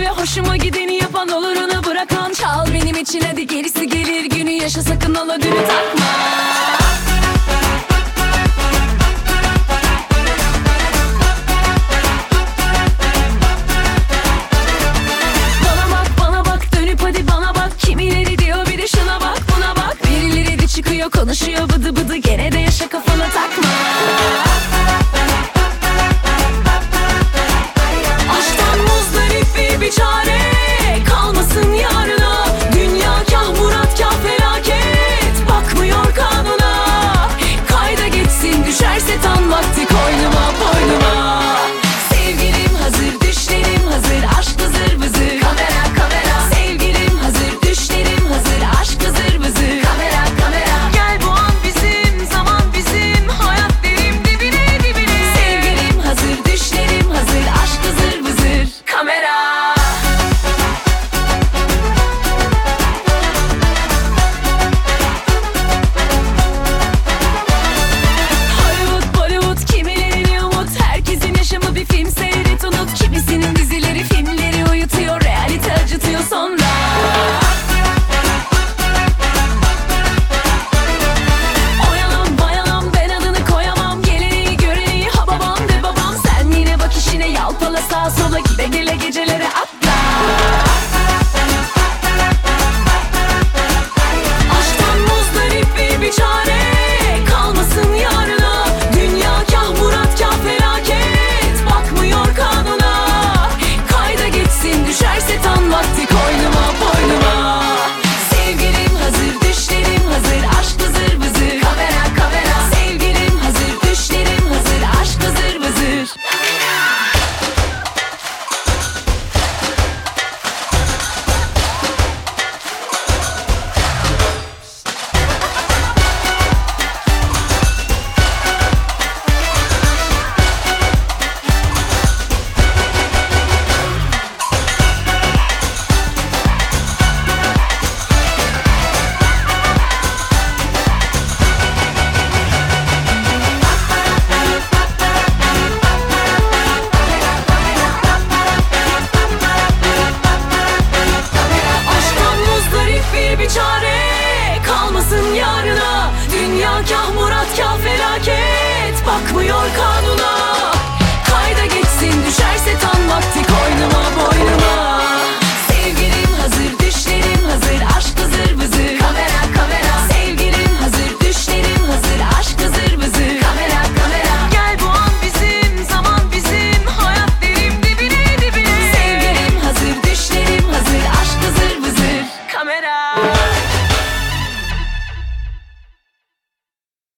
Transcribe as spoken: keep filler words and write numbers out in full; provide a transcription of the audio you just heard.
hoşuma gideni yapan, olurunu bırakan. Çal benim için hadi, gerisi gelir. Günü yaşa, sakın ola dünü takma. Bana bak, bana bak, dönüp hadi bana bak. Kimileri diyor bir de şuna bak, buna bak. Birileri de çıkıyor, konuşuyor bıdı bıdı. Gene de yaşa, kafana takma. Bir çare kalmasın yarına. Dünya kah murat kah felaket, bakmıyor kanuna. Kayda geçsin, düşerse tam vakti koynuma boynuma. Sevgilim hazır, düşlerim hazır, aşk vızır vızır. Kamera kamera. Sevgilim hazır, düşlerim hazır, aşk vızır vızır. Kamera kamera. Gel bu an bizim, zaman bizim, hayat derim dibine dibine. Sevgilim hazır, düşlerim hazır, aşk vızır vızır. Kamera. Bir film seyret, unut. Kimisinin dizileri filmleri uyutuyor, realite acıtıyor sonra. Oyalan bayalan, ben adını koyamam. Geleni göreni ha babam de babam. Sen yine bak işine, yalpala sağa sola, gide gele gecelere atla. Aşktan muzdarip bir bir çare kalmasın yarına. Dünya kah murat kah felaket, bakmıyor kanuna. Kayda geçsin, düşerse tam vakti koynuma boynuma. Sevgilim hazır, düşlerim hazır, aşk vızır vızır. Kamera kamera. Sevgilim hazır, düşlerim hazır, aşk vızır vızır. Kalmasın yarına. Dünya kah murat kah felaket, bakmıyor kah